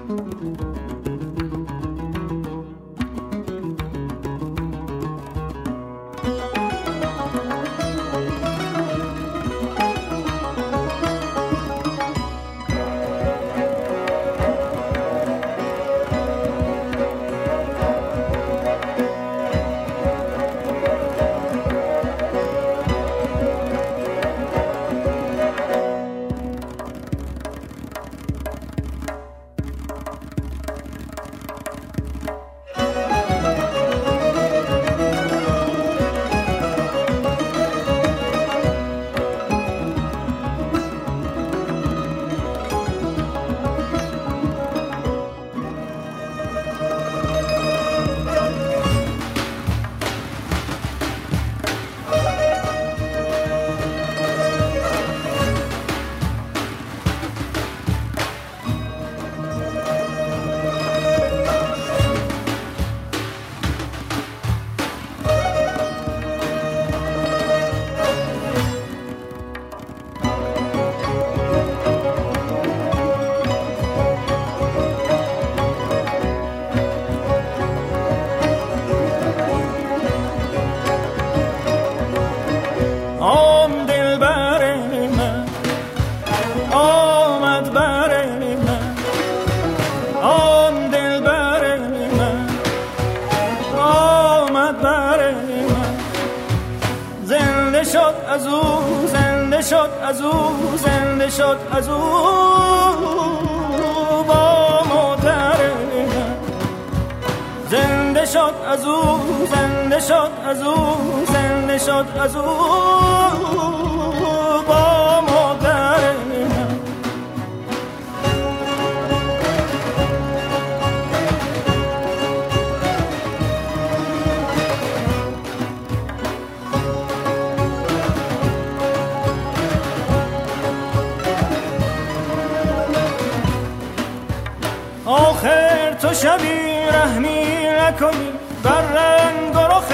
آخر تو شبی رحمی نکنی بر رنگ و رخ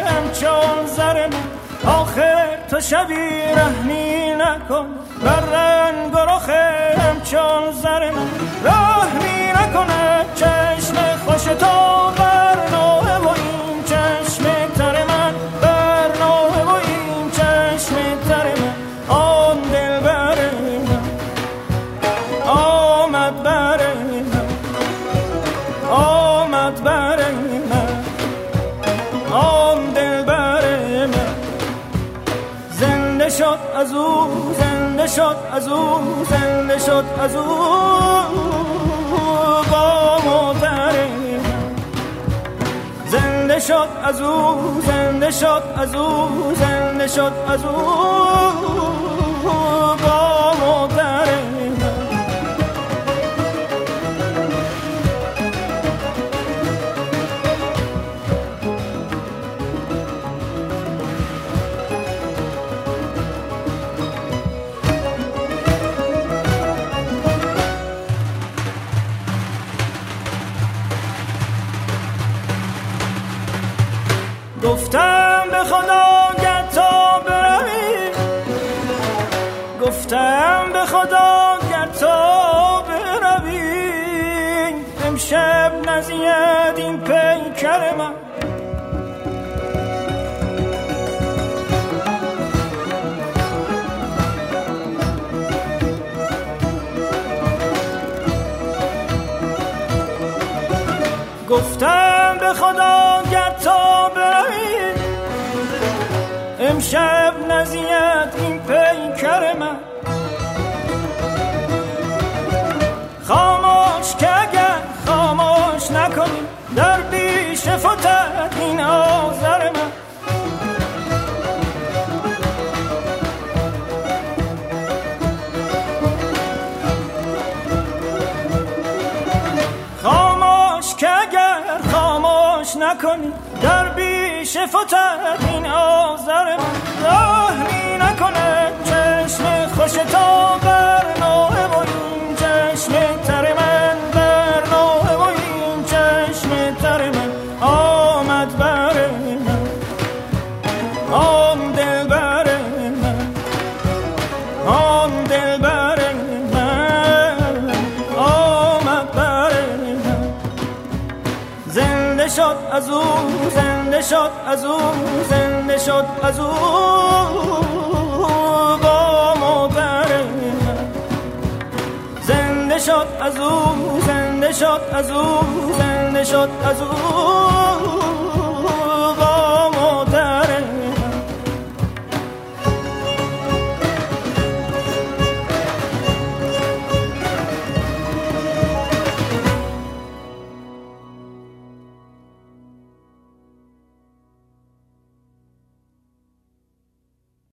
همچون زر من، آخر تو شبی رحمی نکن بر رنگ و رخ همچون زر من، رحمی نکنه چشم خوش تو بر نوه و این چشم تر من، بر نوه و این چشم تر من. آن دل بر من آمد بر من، آمد بر من، آن دل بر من. زنده شد از او، زنده شد از او، زنده شد از او با مادر من. زنده شد از او، زنده شد از او، زنده شد از او با مادر من. گفتم به خدا گر تا بروی، گفتم به خدا گر تا بروی، امشب نزید این پیکر من. گفتم به خدا گر تا بروی، امشب نزید این پیکر من. خاموش که اگر خاموش نکنی در بیش فتد این آذر من. خاموش که اگر خاموش نکنی در بیش فتد این آذر من. رحمی نکنه چشم خوش تو بر نوه و این چشم تر من، بر نوه و این چشم تر من. آمد بر من آن دل بر من، آن دل بر من آمد بر من. زنده شد از او، زنده شد از او، زنده شد از او با مادر من. زنده شد از او، زنده شد از او، زنده شد از او